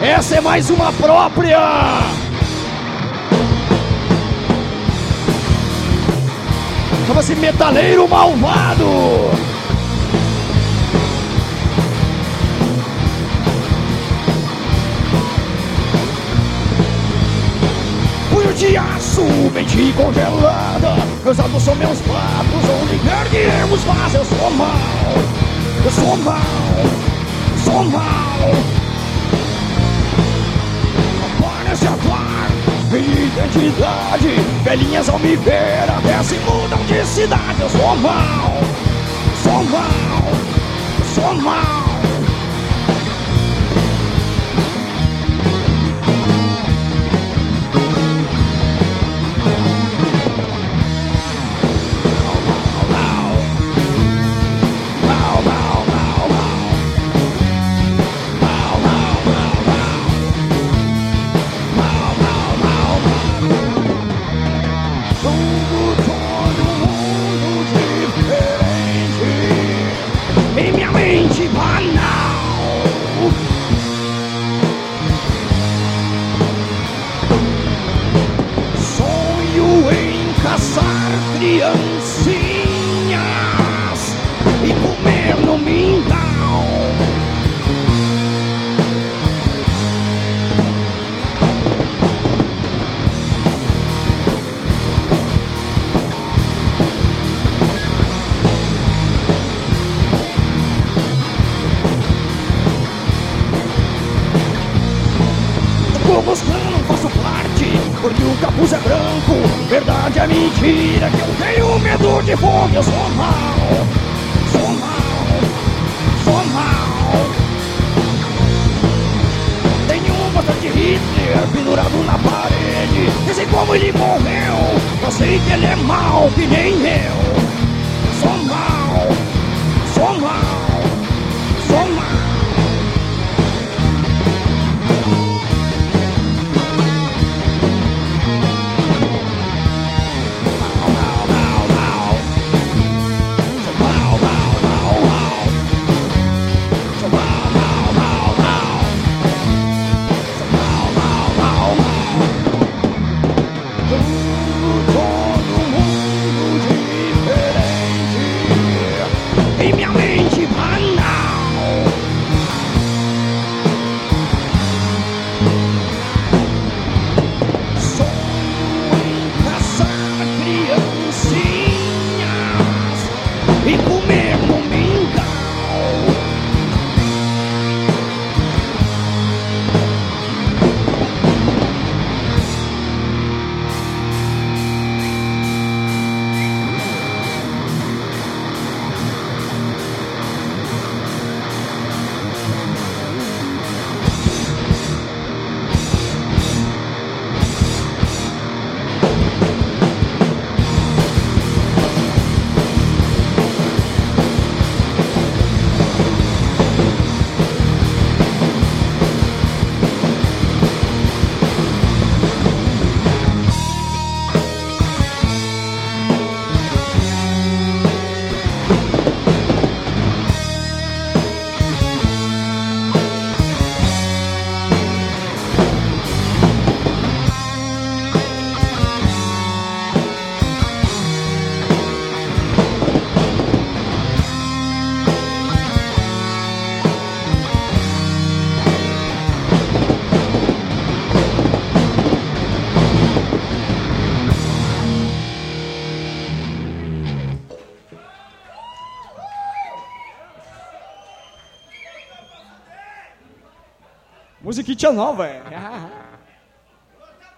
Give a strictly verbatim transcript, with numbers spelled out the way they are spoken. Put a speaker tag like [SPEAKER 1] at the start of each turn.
[SPEAKER 1] Essa é mais uma própria. Chama-se Metaleiro Malvado. Punho de aço, mente congelada. Meus atos são meus fatos, onde quer que iremos fazer. Eu sou mal, eu sou mal, sou mal. Aparece atuar, minha identidade. Velhinhas ao me ver até se mudam de cidade. Eu sou mal, sou mal, sou mal. Em minha mente banal, sonho em caçar criancinhas e comer no mingau. Tô buscando, faço parte, porque o capuz é branco. Verdade é mentira, que eu tenho medo de fogo. Eu sou mal, sou mal, sou mal. Tenho um bastante Hitler pendurado na parede. Nem sei como ele morreu, eu sei que ele é mal, que nem eu. Sou mal, sou mal, sou mal. Em minha mente banal, sonho em caçar criancinhas e comer no mingau. Musiquinha nova, é.